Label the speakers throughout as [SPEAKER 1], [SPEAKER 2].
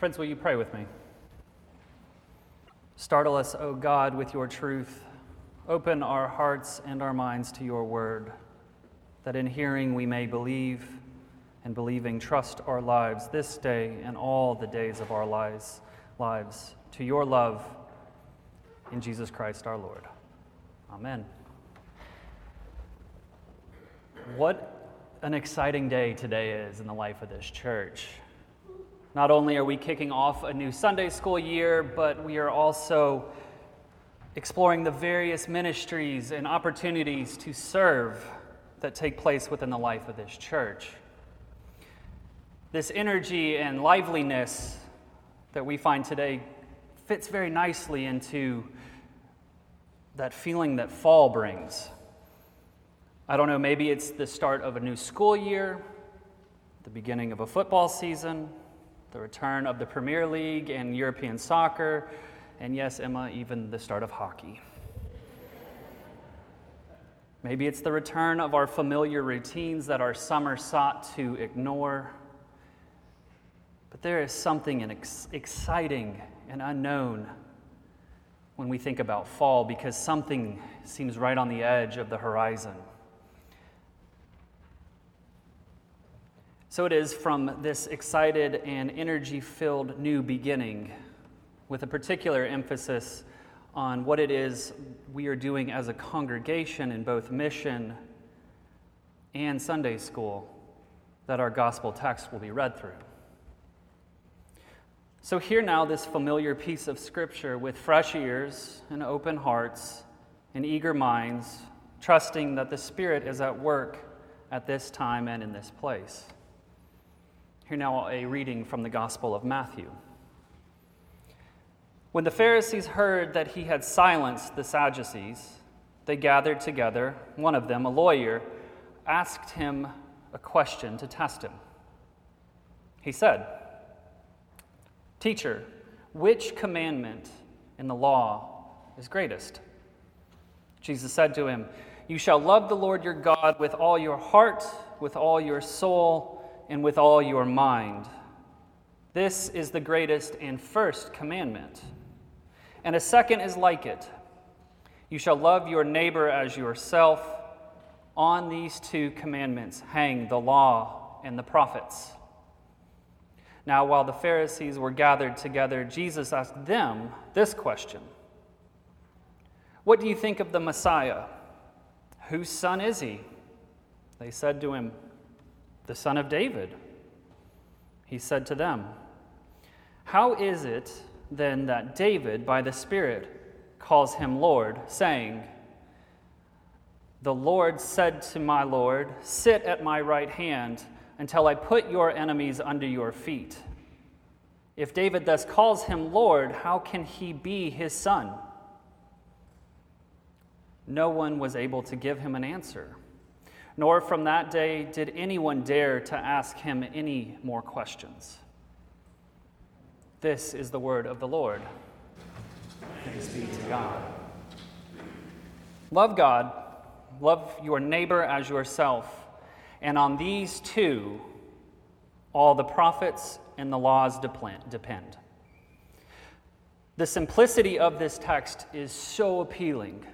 [SPEAKER 1] Friends, will you pray with me? Startle us, O God, with your truth. Open our hearts and our minds to your word, that in hearing we may believe, and believing trust our lives this day and all the days of our lives to your love in Jesus Christ our Lord. Amen. What an exciting day today is in the life of this church. Not only are we kicking off a new Sunday school year, but we are also exploring the various ministries and opportunities to serve that take place within the life of this church. This energy and liveliness that we find today fits very nicely into that feeling that fall brings. I don't know, maybe it's the start of a new school year, the beginning of a football season, the return of the Premier League and European soccer, and yes, Emma, even the start of hockey. Maybe it's the return of our familiar routines that our summer sought to ignore. But there is something exciting and unknown when we think about fall, because something seems right on the edge of the horizon. So it is from this excited and energy-filled new beginning, with a particular emphasis on what it is we are doing as a congregation in both mission and Sunday school, that our gospel text will be read through. So hear now this familiar piece of Scripture with fresh ears and open hearts and eager minds, trusting that the Spirit is at work at this time and in this place. Hear now a reading from the Gospel of Matthew. When the Pharisees heard that he had silenced the Sadducees, they gathered together. One of them, a lawyer, asked him a question to test him. He said, "Teacher, which commandment in the law is greatest?" Jesus said to him, "You shall love the Lord your God with all your heart, with all your soul, and with all your mind. This is the greatest and first commandment. And a second is like it. You shall love your neighbor as yourself. On these two commandments hang the law and the prophets." Now, while the Pharisees were gathered together, Jesus asked them this question: "What do you think of the Messiah? Whose son is he?" They said to him, "The son of David." He said to them, "How is it then that David, by the Spirit, calls him Lord, saying, 'The Lord said to my Lord, sit at my right hand until I put your enemies under your feet'? If David thus calls him Lord, how can he be his son?" No one was able to give him an answer, nor from that day did anyone dare to ask him any more questions. This is the word of the Lord. Thanks be to God. Love God, love your neighbor as yourself, and on these two, all the prophets and the laws depend. The simplicity of this text is so appealing.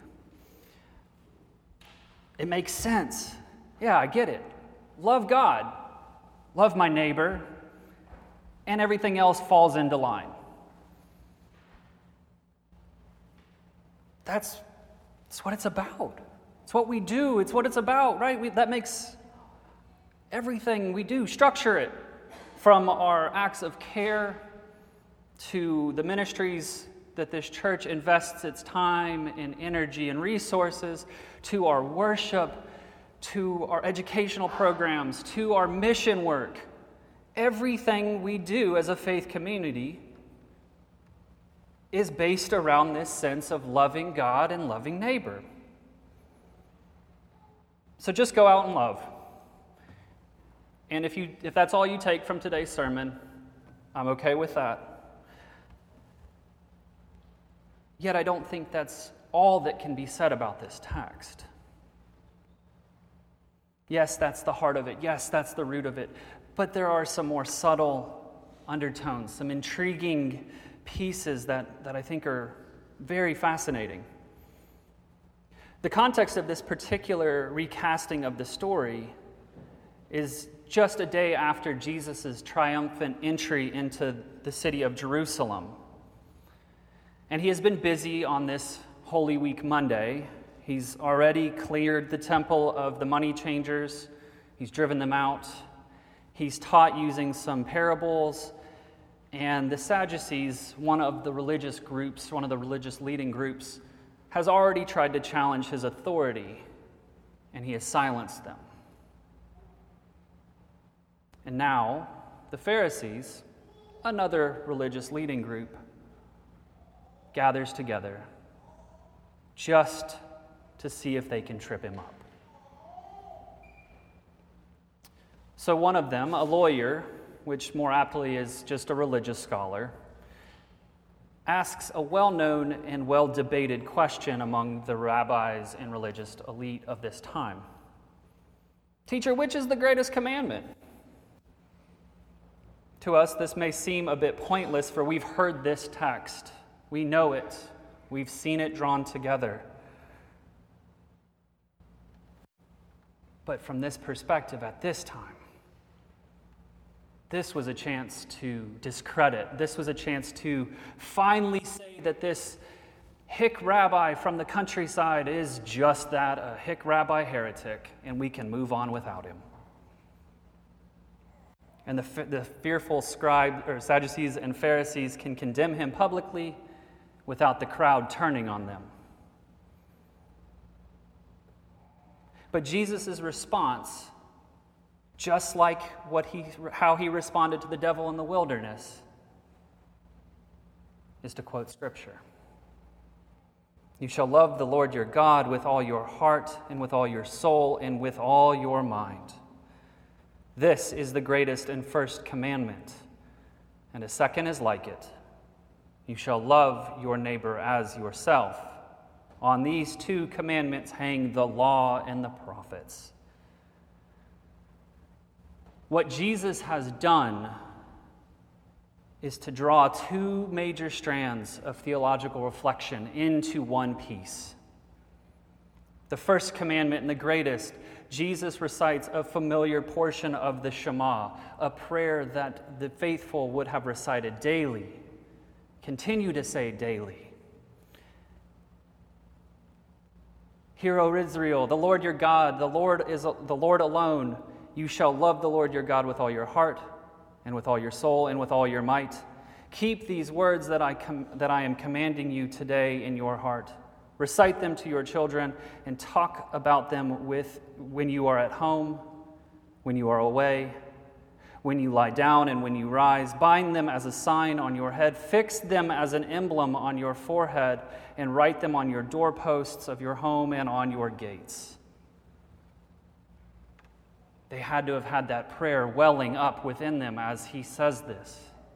[SPEAKER 1] It makes sense. Yeah, I get it. Love God, love my neighbor, and everything else falls into line. That's what it's about. It's what we do. It's what it's about, right? That makes everything we do, structure it, from our acts of care to the ministries that this church invests its time and energy and resources, to our worship, to our educational programs, to our mission work. Everything we do as a faith community is based around this sense of loving God and loving neighbor. So just go out and love. And if that's all you take from today's sermon, I'm okay with that. Yet I don't think that's all that can be said about this text. Yes, that's the heart of it. Yes, that's the root of it. But there are some more subtle undertones, some intriguing pieces that I think are very fascinating. The context of this particular recasting of the story is just a day after Jesus' triumphant entry into the city of Jerusalem. And he has been busy on this Holy Week Monday. He's already cleared the temple of the money changers. He's driven them out. He's taught using some parables. And the Sadducees, one of the religious leading groups, has already tried to challenge his authority, and he has silenced them. And now, the Pharisees, another religious leading group, gathers together just to see if they can trip him up. So one of them, a lawyer, which more aptly is just a religious scholar, asks a well-known and well-debated question among the rabbis and religious elite of this time. Teacher, which is the greatest commandment? To us, this may seem a bit pointless, for we've heard this text. We know it. We've seen it drawn together. But from this perspective, at this time, this was a chance to discredit. This was a chance to finally say that this hick rabbi from the countryside is just that, a hick rabbi heretic, and we can move on without him. And the fearful Sadducees and Pharisees can condemn him publicly without the crowd turning on them. But Jesus' response, just like how he responded to the devil in the wilderness, is to quote Scripture. You shall love the Lord your God with all your heart and with all your soul and with all your mind. This is the greatest and first commandment, and a second is like it. You shall love your neighbor as yourself. On these two commandments hang the law and the prophets. What Jesus has done is to draw two major strands of theological reflection into one piece. The first commandment and the greatest, Jesus recites a familiar portion of the Shema, a prayer that the faithful would have recited daily, continue to say daily. Hear, O Israel, the Lord your God, the Lord is the Lord alone. You shall love the Lord your God with all your heart and with all your soul and with all your might. Keep these words that I am commanding you today in your heart. Recite them to your children and talk about them when you are at home, when you are away, when you lie down and when you rise. Bind them as a sign on your head. Fix them as an emblem on your forehead and write them on your doorposts of your home and on your gates. They had to have had that prayer welling up within them as he says this.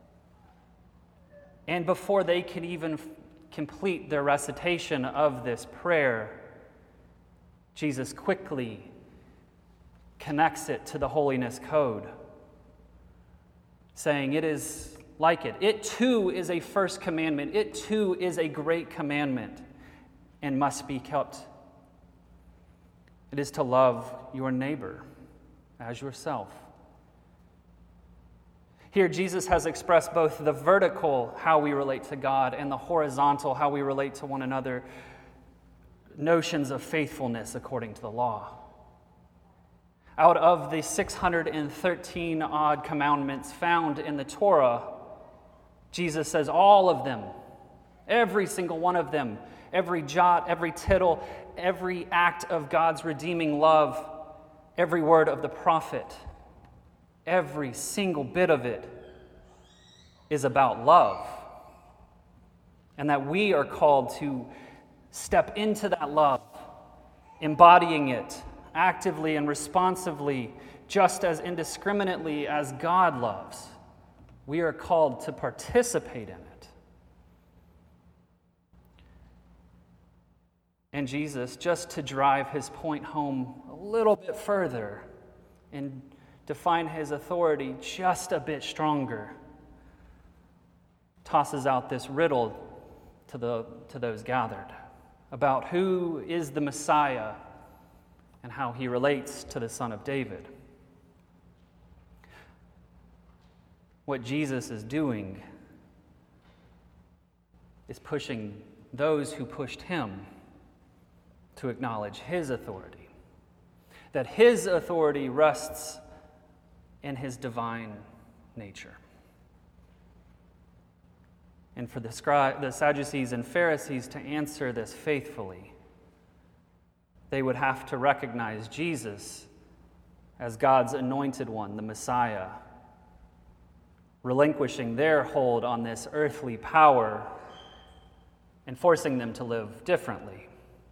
[SPEAKER 1] And before they could even complete their recitation of this prayer, Jesus quickly connects it to the holiness code, saying it is like it. It too is a first commandment. It too is a great commandment and must be kept. It is to love your neighbor as yourself. Here, Jesus has expressed both the vertical, how we relate to God, and the horizontal, how we relate to one another, notions of faithfulness according to the law. Out of the 613 odd commandments found in the Torah, Jesus says all of them, every single one of them, every jot, every tittle, every act of God's redeeming love, every word of the prophet, every single bit of it is about love. And that we are called to step into that love, embodying it actively and responsively, just as indiscriminately as God loves. We are called to participate in it. And Jesus, just to drive his point home a little bit further and define his authority just a bit stronger, tosses out this riddle to those gathered about who is the Messiah and how he relates to the Son of David. What Jesus is doing is pushing those who pushed him to acknowledge his authority, that his authority rests in his divine nature. And for the Sadducees and Pharisees to answer this faithfully, they would have to recognize Jesus as God's anointed one, the Messiah, relinquishing their hold on this earthly power and forcing them to live differently.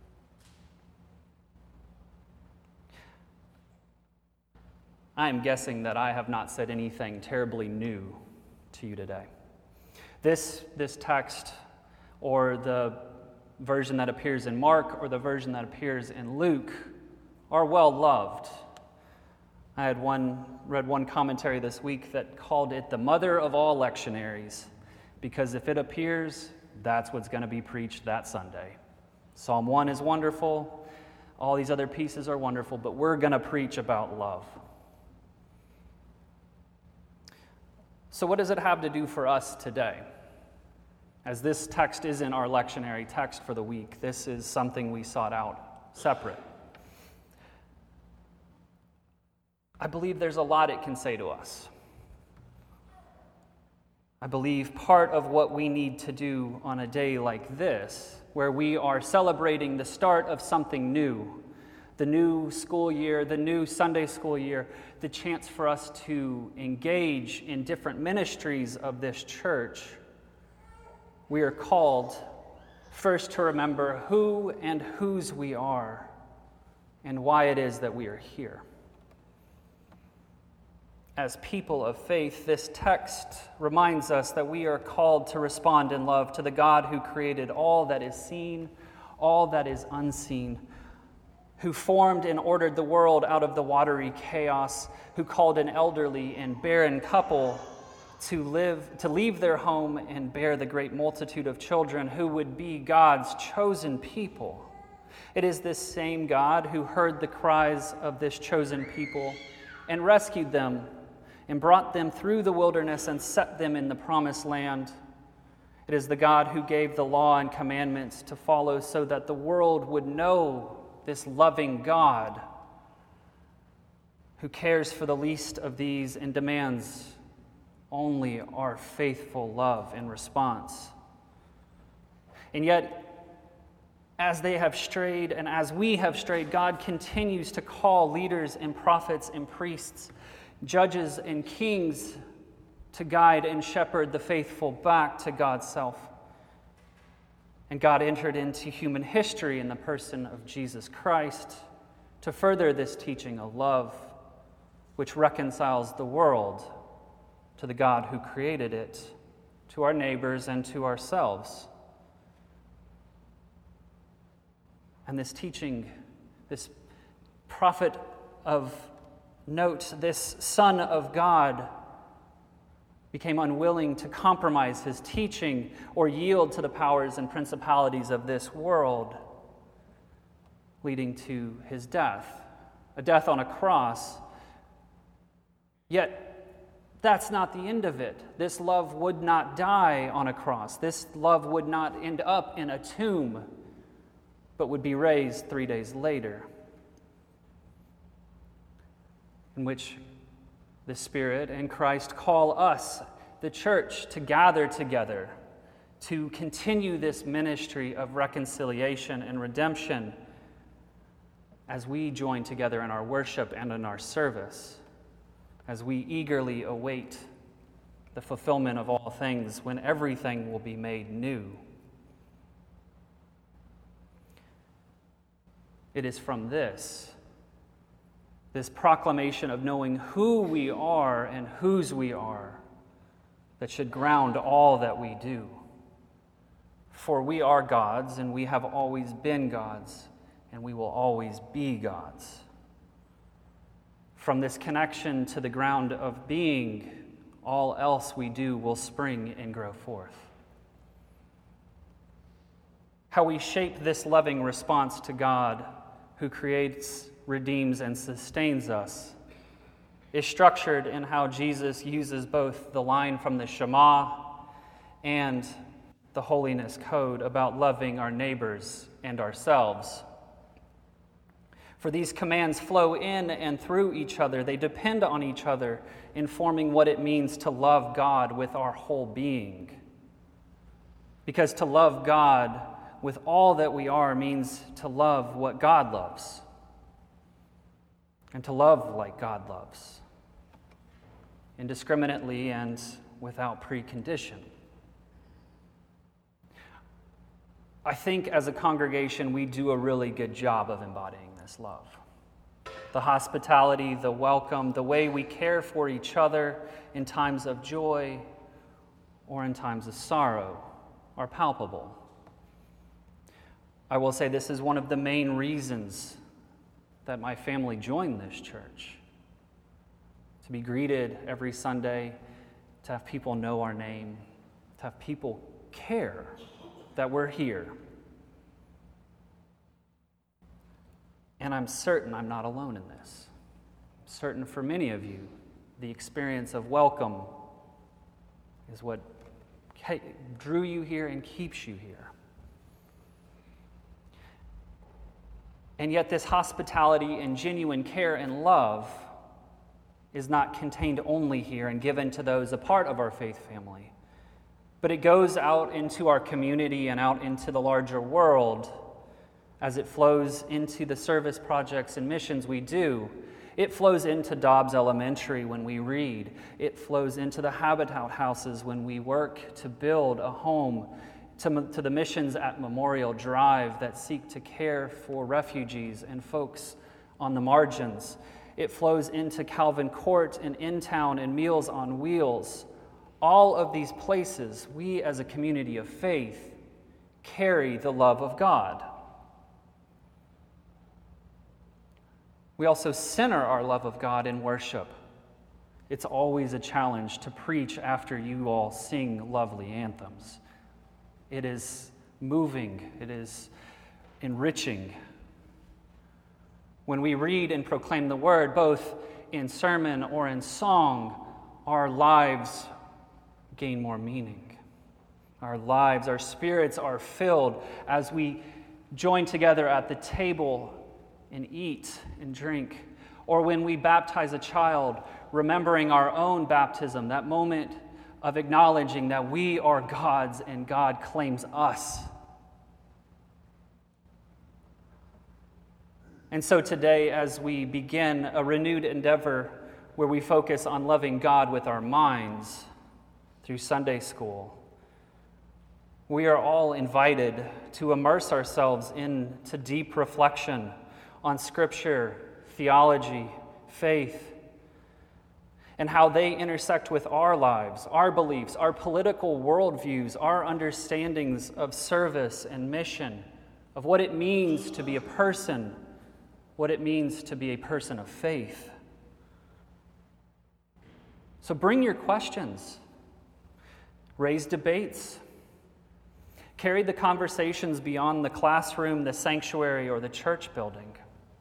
[SPEAKER 1] I am guessing that I have not said anything terribly new to you today. This text, or the version that appears in Mark, or the version that appears in Luke, are well loved. I had read one commentary this week that called it the mother of all lectionaries, because if it appears, that's what's going to be preached that Sunday. Psalm 1 is wonderful, all these other pieces are wonderful, but we're going to preach about love. So what does it have to do for us today? As this text isn't our lectionary text for the week, this is something we sought out separate. I believe there's a lot it can say to us. I believe part of what we need to do on a day like this, where we are celebrating the start of something new, the new school year, the new Sunday school year, the chance for us to engage in different ministries of this church, we are called first to remember who and whose we are and why it is that we are here. As people of faith, this text reminds us that we are called to respond in love to the God who created all that is seen, all that is unseen, who formed and ordered the world out of the watery chaos, who called an elderly and barren couple to leave their home and bear the great multitude of children who would be God's chosen people. It is this same God who heard the cries of this chosen people and rescued them and brought them through the wilderness and set them in the promised land. It is the God who gave the law and commandments to follow so that the world would know this loving God who cares for the least of these and demands only our faithful love and response. And yet, as they have strayed and as we have strayed, God continues to call leaders and prophets and priests, judges and kings to guide and shepherd the faithful back to God's self. And God entered into human history in the person of Jesus Christ to further this teaching of love, which reconciles the world to the God who created it, to our neighbors and to ourselves. And this teaching, this prophet of note, this Son of God, became unwilling to compromise his teaching or yield to the powers and principalities of this world, leading to his death, a death on a cross. Yet, that's not the end of it. This love would not die on a cross. This love would not end up in a tomb, but would be raised 3 days later, in which the Spirit and Christ call us, the church, to gather together, to continue this ministry of reconciliation and redemption as we join together in our worship and in our service, as we eagerly await the fulfillment of all things when everything will be made new. It is from this proclamation of knowing who we are and whose we are, that should ground all that we do. For we are God's, and we have always been God's, and we will always be God's. From this connection to the ground of being, all else we do will spring and grow forth. how we shape this loving response to God, who creates, redeems, and sustains us, is structured in how Jesus uses both the line from the Shema and the Holiness Code about loving our neighbors and ourselves. For these commands flow in and through each other. They depend on each other in forming what it means to love God with our whole being. Because to love God with all that we are means to love what God loves, and to love like God loves, indiscriminately and without precondition. I think as a congregation, we do a really good job of embodying this love. The hospitality, the welcome, the way we care for each other in times of joy or in times of sorrow are palpable. I will say this is one of the main reasons that my family joined this church. To be greeted every Sunday, to have people know our name, to have people care that we're here. And I'm certain I'm not alone in this. I'm certain for many of you, the experience of welcome is what drew you here and keeps you here. And yet this hospitality and genuine care and love is not contained only here and given to those a part of our faith family, but it goes out into our community and out into the larger world as it flows into the service projects and missions we do. It flows into Dobbs Elementary when we read. It flows into the Habitat houses when we work to build a home, to the missions at Memorial Drive that seek to care for refugees and folks on the margins. It flows into Calvin Court and In Town and Meals on Wheels. All of these places, we as a community of faith carry the love of God. We also center our love of God in worship. It's always a challenge to preach after you all sing lovely anthems. It is moving. It is enriching. When we read and proclaim the word, both in sermon or in song, our lives gain more meaning. Our lives, our spirits are filled as we join together at the table and eat and drink. Or when we baptize a child, remembering our own baptism, that moment of acknowledging that we are God's and God claims us. And so today, as we begin a renewed endeavor where we focus on loving God with our minds through Sunday school, we are all invited to immerse ourselves into deep reflection on Scripture, theology, faith, and how they intersect with our lives, our beliefs, our political worldviews, our understandings of service and mission, of what it means to be a person, what it means to be a person of faith. So bring your questions, raise debates, carry the conversations beyond the classroom, the sanctuary, or the church building.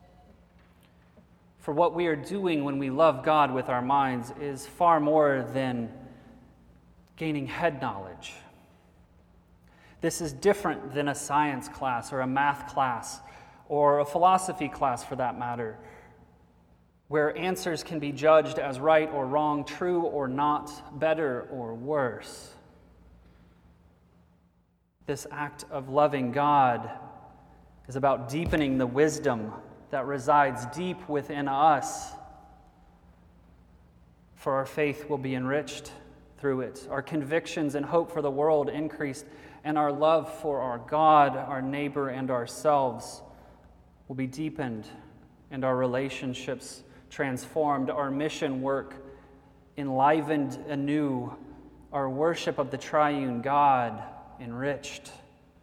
[SPEAKER 1] For what we are doing when we love God with our minds is far more than gaining head knowledge. This is different than a science class or a math class or a philosophy class for that matter, where answers can be judged as right or wrong, true or not, better or worse. This act of loving God is about deepening the wisdom that resides deep within us, for our faith will be enriched through it, our convictions and hope for the world increased, and our love for our God, our neighbor, and ourselves will be deepened, and our relationships transformed, our mission work enlivened anew, our worship of the triune God enriched.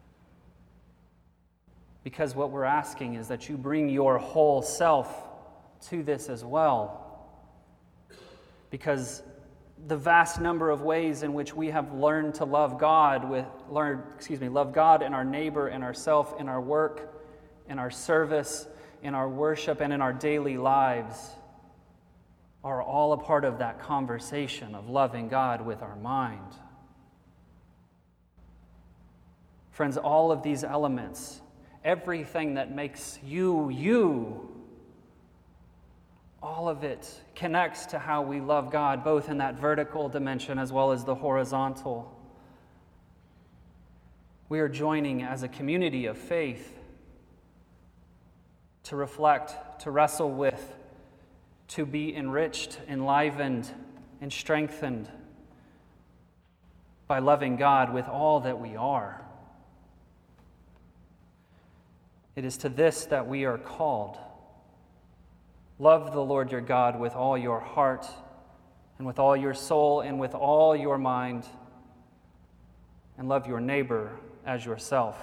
[SPEAKER 1] Because what we're asking is that you bring your whole self to this as well. Because the vast number of ways in which we have learned to love God love God and our neighbor and ourselves in our work, in our service, in our worship, and in our daily lives are all a part of that conversation of loving God with our mind. Friends, all of these elements, everything that makes you, you, all of it connects to how we love God, both in that vertical dimension as well as the horizontal. We are joining as a community of faith to reflect, to wrestle with, to be enriched, enlivened, and strengthened by loving God with all that we are. It is to this that we are called. Love the Lord your God with all your heart and with all your soul and with all your mind, and love your neighbor as yourself.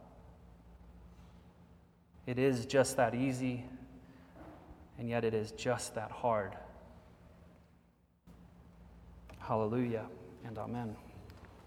[SPEAKER 1] It is just that easy, and yet it is just that hard. Hallelujah and amen.